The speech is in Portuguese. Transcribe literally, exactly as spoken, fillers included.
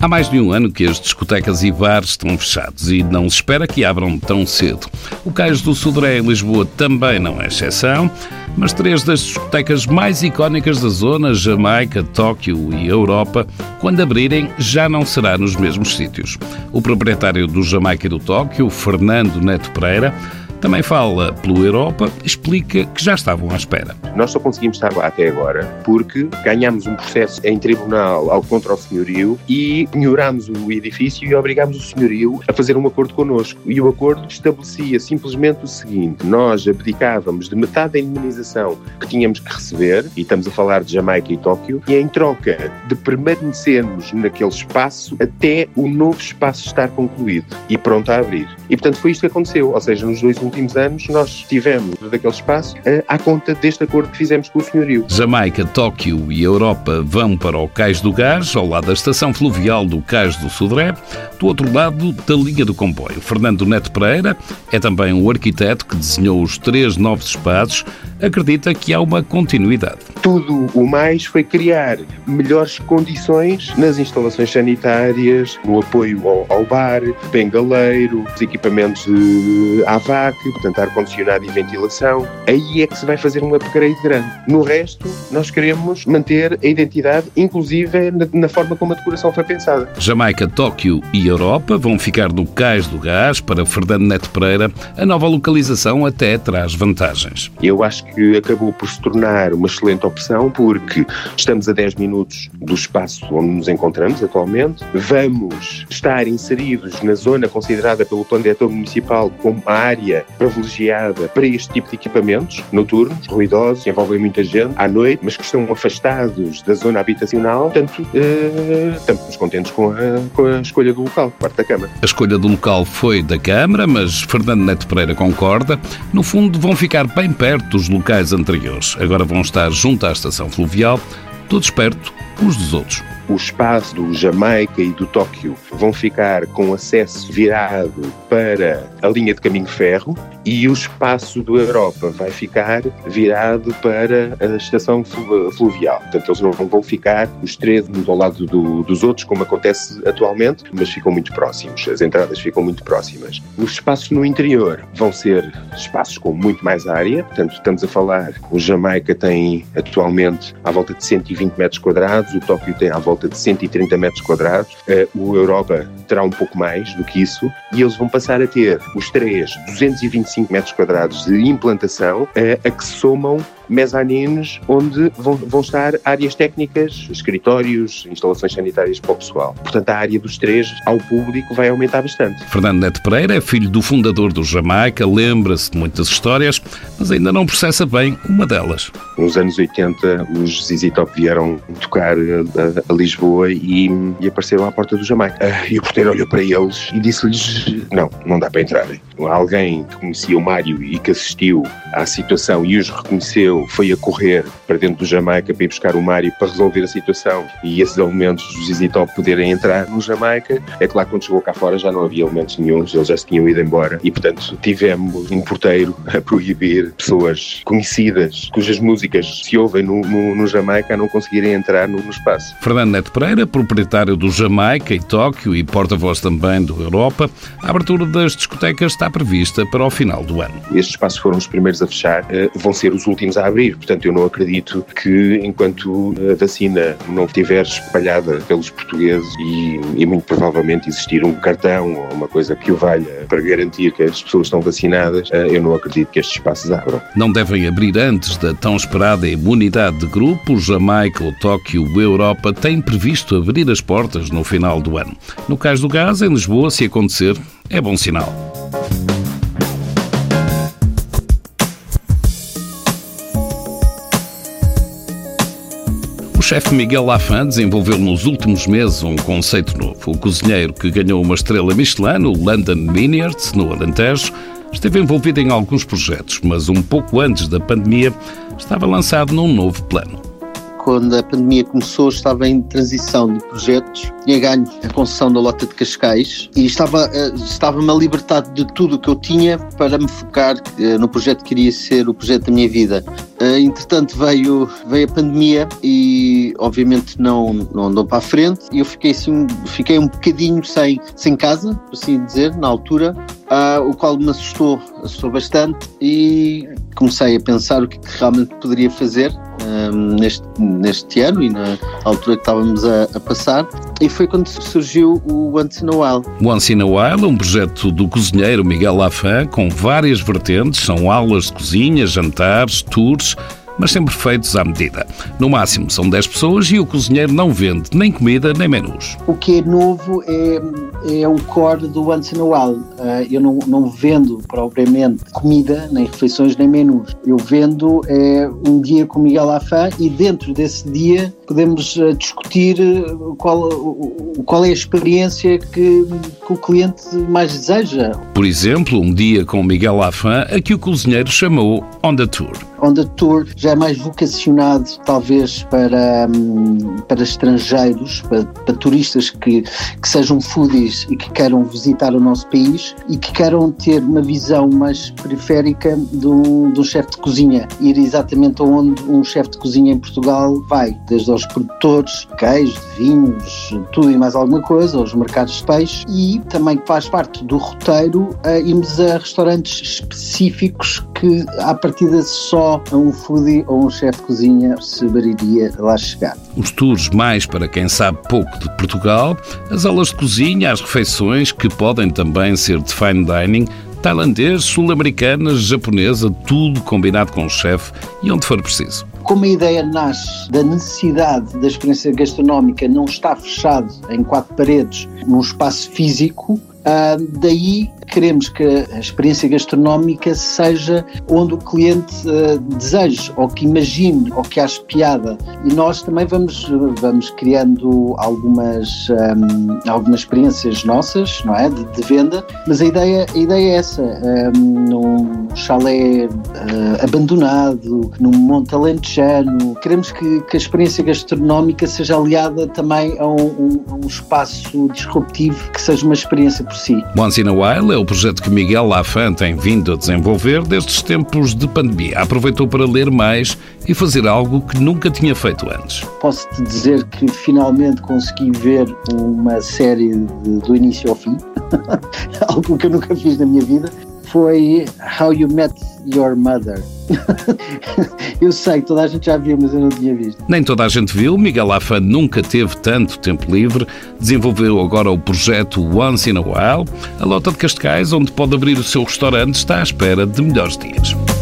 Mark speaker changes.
Speaker 1: Há mais de um ano que as discotecas e bares estão fechados e não se espera que abram tão cedo. O Cais do Sodré, em Lisboa, também não é exceção, mas três das discotecas mais icónicas da zona, Jamaica, Tóquio e Europa, quando abrirem, já não será nos mesmos sítios. O proprietário do Jamaica e do Tóquio, Fernando Neto Pereira, também fala pelo Europa e explica que já estavam à espera.
Speaker 2: Nós só conseguimos estar lá até agora porque ganhámos um processo em tribunal ao contra o senhorio e penhorámos o edifício e obrigámos o senhorio a fazer um acordo connosco. E o acordo estabelecia simplesmente o seguinte: nós abdicávamos de metade da indemnização que tínhamos que receber, e estamos a falar de Jamaica e Tóquio, e em troca de permanecermos naquele espaço até o novo espaço estar concluído e pronto a abrir. E portanto foi isto que aconteceu, ou seja, nos dois últimos anos nós estivemos daquele espaço uh, à conta deste acordo que fizemos com o senhorio.
Speaker 1: Jamaica, Tóquio e Europa vão para o Cais do Gás, ao lado da estação fluvial do Cais do Sodré, do outro lado da linha do comboio. Fernando Neto Pereira é também o arquiteto que desenhou os três novos espaços. Acredita que há uma continuidade.
Speaker 2: Tudo o mais foi criar melhores condições nas instalações sanitárias, no apoio ao, ao bar, bengaleiro, os equipamentos de A V A C, portanto ar-condicionado e ventilação. Aí é que se vai fazer um upgrade grande. No resto, nós queremos manter a identidade, inclusive na, na forma como a decoração foi pensada.
Speaker 1: Jamaica, Tóquio e Europa vão ficar no Cais do Gás. Para Fernando Neto Pereira, a nova localização até traz vantagens.
Speaker 2: Eu acho que acabou por se tornar uma excelente opção porque estamos a dez minutos do espaço onde nos encontramos atualmente. Vamos estar inseridos na zona considerada pelo Plano Diretor Municipal como a área privilegiada para este tipo de equipamentos noturnos, ruidosos, que envolvem muita gente à noite, mas que estão afastados da zona habitacional. Portanto, uh, estamos contentes com a, com a escolha do local, por parte da Câmara.
Speaker 1: A escolha do local foi da Câmara, mas Fernando Neto Pereira concorda. No fundo, vão ficar bem perto dos locais anteriores. Agora vão estar junto à estação fluvial, todos perto uns dos outros.
Speaker 2: O espaço do Jamaica e do Tóquio vão ficar com acesso virado para a linha de caminho de ferro e o espaço do Europa vai ficar virado para a estação fluvial. Portanto, eles não vão ficar os três uns ao lado do, dos outros, como acontece atualmente, mas ficam muito próximos. As entradas ficam muito próximas. Os espaços no interior vão ser espaços com muito mais área. Portanto, estamos a falar, o Jamaica tem atualmente à volta de cento e vinte metros quadrados, o Tóquio tem à volta de cento e trinta metros quadrados, o Europa terá um pouco mais do que isso e eles vão passar a ter os três duzentos e vinte e cinco metros quadrados de implantação a que se somam mezaninos onde vão, vão estar áreas técnicas, escritórios, instalações sanitárias para o pessoal. Portanto, a área dos três ao público vai aumentar bastante.
Speaker 1: Fernando Neto Pereira é filho do fundador do Jamaica, lembra-se de muitas histórias, mas ainda não processa bem uma delas.
Speaker 2: Nos anos oitenta, os Z Z Top vieram tocar a, a Lisboa e, e apareceram à porta do Jamaica. E o porteiro olhou para eles e disse-lhes: não, não dá para entrarem. Alguém que conhecia o Mário e que assistiu à situação e os reconheceu foi a correr para dentro do Jamaica para ir buscar o Mário para resolver a situação e esses elementos dos Z Z Top poderem entrar no Jamaica. É claro que quando chegou cá fora já não havia elementos nenhuns, eles já se tinham ido embora e portanto tivemos um porteiro a proibir pessoas conhecidas cujas músicas se ouvem no, no, no Jamaica a não conseguirem entrar no, no espaço.
Speaker 1: Fernando Neto Pereira, proprietário do Jamaica e Tóquio e porta-voz também do Europa, a abertura das discotecas está prevista para o final do ano.
Speaker 2: Estes espaços foram os primeiros a fechar, vão ser os últimos a abrir, portanto eu não acredito que enquanto a vacina não estiver espalhada pelos portugueses e, e muito provavelmente existir um cartão ou uma coisa que o valha para garantir que as pessoas estão vacinadas, eu não acredito que estes espaços abram.
Speaker 1: Não devem abrir antes da tão esperada imunidade de grupo. O Jamaica, o Tóquio, a Europa têm previsto abrir as portas no final do ano. No Cais do Gás, em Lisboa, se acontecer, é bom sinal. O chefe Miguel Lafan desenvolveu nos últimos meses um conceito novo. O cozinheiro que ganhou uma estrela Michelin no London Vineyards, no Alentejo, esteve envolvido em alguns projetos, mas um pouco antes da pandemia estava lançado num novo plano.
Speaker 3: quando a pandemia começou, estava em transição de projetos. Tinha ganho a concessão da Lota de Cascais e estava, estava-me a libertar de tudo o que eu tinha para me focar no projeto que iria ser o projeto da minha vida. Entretanto, veio, veio a pandemia e, obviamente, não, não andou para a frente e eu fiquei, assim, fiquei um bocadinho sem, sem casa, por assim dizer, na altura, uh, o qual me assustou, assustou bastante e comecei a pensar o que realmente poderia fazer um, neste, neste ano e na altura que estávamos a, a passar, e foi quando surgiu o Once in a While.
Speaker 1: Once in a While, um projeto do cozinheiro Miguel Lafan, com várias vertentes, são aulas de cozinha, jantares, tours, mas sempre feitos à medida. No máximo são dez pessoas e o cozinheiro não vende nem comida nem menus.
Speaker 3: O que é novo é, é o core do Once in a While. Uh, eu não, não vendo propriamente comida, nem refeições, nem menus. Eu vendo é, um dia com o Miguel Lafan e dentro desse dia podemos uh, discutir qual, uh, qual é a experiência que, que o cliente mais deseja.
Speaker 1: Por exemplo, um dia com o Miguel Lafan, a que o cozinheiro chamou On the Tour.
Speaker 3: On the Tour já é mais vocacionado talvez para, para estrangeiros, para, para turistas que, que sejam foodies e que queiram visitar o nosso país e que queiram ter uma visão mais periférica de um, de um chefe de cozinha, ir exatamente aonde um chefe de cozinha em Portugal vai, desde aos produtores, queijos, vinhos, tudo e mais alguma coisa, aos mercados de peixe, e também faz parte do roteiro uh, irmos a restaurantes específicos que à partida só a um foodie ou um chefe de cozinha se iria lá chegar.
Speaker 1: Os tours mais para quem sabe pouco de Portugal, as aulas de cozinha, as refeições que podem também ser de fine dining, tailandês, sul-americana, japonesa, tudo combinado com o chefe e onde for preciso.
Speaker 3: Como a ideia nasce da necessidade da experiência gastronómica não estar fechado em quatro paredes num espaço físico, uh, daí queremos que a experiência gastronómica seja onde o cliente uh, deseje, ou que imagine, ou que ache piada. E nós também vamos, vamos criando algumas, um, algumas experiências nossas, não é? De, de venda, mas a ideia, a ideia é essa, um, num chalé uh, abandonado, num monte alentejano. Queremos que, que a experiência gastronómica seja aliada também a um, um, a um espaço disruptivo que seja uma experiência por si.
Speaker 1: Once in a While é o projeto que Miguel Lafan tem vindo a desenvolver destes tempos de pandemia. Aproveitou para ler mais e fazer algo que nunca tinha feito antes.
Speaker 3: Posso-te dizer que finalmente consegui ver uma série de, do início ao fim, algo que eu nunca fiz na minha vida. Foi How You Met Your Mother. Eu sei que toda a gente já viu, mas eu não tinha visto.
Speaker 1: Nem toda a gente viu. Miguel Lafan nunca teve tanto tempo livre. Desenvolveu agora o projeto Once in a While. A Lota de Cascais, onde pode abrir o seu restaurante, está à espera de melhores dias.